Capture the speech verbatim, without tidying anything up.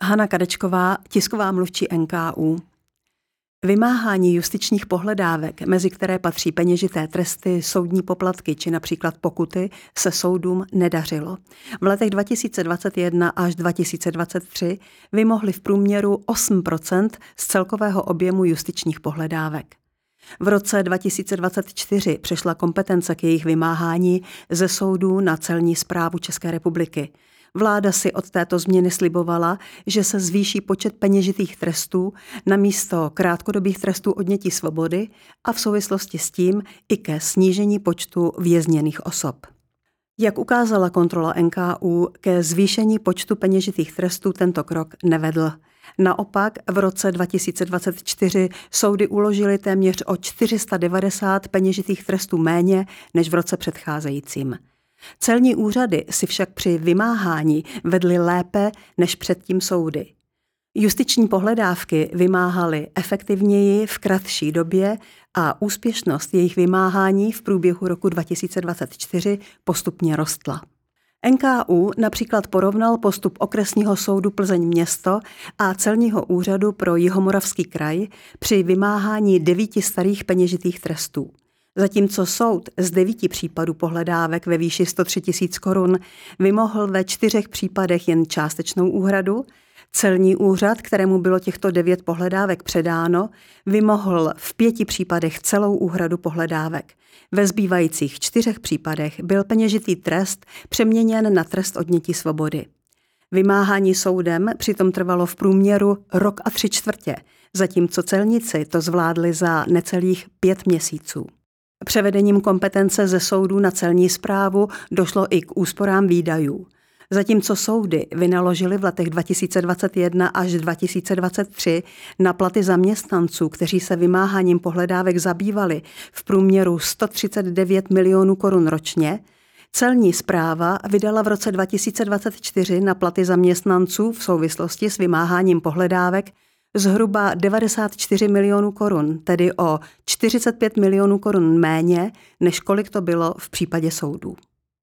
Hana Kadečková, tisková mluvčí N K U. Vymáhání justičních pohledávek, mezi které patří peněžité tresty, soudní poplatky či například pokuty, se soudům nedařilo. V letech dva tisíce dvacet jedna až dva tisíce dvacet tři vymohli v průměru osm procent z celkového objemu justičních pohledávek. V roce dva tisíce dvacet čtyři přešla kompetence k jejich vymáhání ze soudů na Celní správu České republiky. Vláda si od této změny slibovala, že se zvýší počet peněžitých trestů namísto krátkodobých trestů odnětí svobody a v souvislosti s tím i ke snížení počtu vězněných osob. Jak ukázala kontrola N K U, ke zvýšení počtu peněžitých trestů tento krok nevedl. Naopak v roce dva tisíce dvacet čtyři soudy uložily téměř o čtyři sta devadesát peněžitých trestů méně než v roce předcházejícím. Celní úřady si však při vymáhání vedly lépe než předtím soudy. Justiční pohledávky vymáhaly efektivněji v kratší době a úspěšnost jejich vymáhání v průběhu roku dva tisíce dvacet čtyři postupně rostla. N K U například porovnal postup okresního soudu Plzeň město a Celního úřadu pro Jihomoravský kraj při vymáhání devíti starých peněžitých trestů. Zatímco soud z devíti případů pohledávek ve výši sto tři tisíc korun vymohl ve čtyřech případech jen částečnou úhradu, Celní úřad, kterému bylo těchto devět pohledávek předáno, vymohl v pěti případech celou úhradu pohledávek. Ve zbývajících čtyřech případech byl peněžitý trest přeměněn na trest odnětí svobody. Vymáhání soudem přitom trvalo v průměru rok a tři čtvrtě, zatímco celníci to zvládli za necelých pět měsíců. Převedením kompetence ze soudů na Celní správu došlo i k úsporám výdajů. Zatímco soudy vynaložily v letech dva tisíce dvacet jedna až dva tisíce dvacet tři na platy zaměstnanců, kteří se vymáháním pohledávek zabývali, v průměru sto třicet devět milionů korun ročně, Celní správa vydala v roce dva tisíce dvacet čtyři na platy zaměstnanců v souvislosti s vymáháním pohledávek zhruba devadesát čtyři milionů korun, tedy o čtyřicet pět milionů korun méně, než kolik to bylo v případě soudů.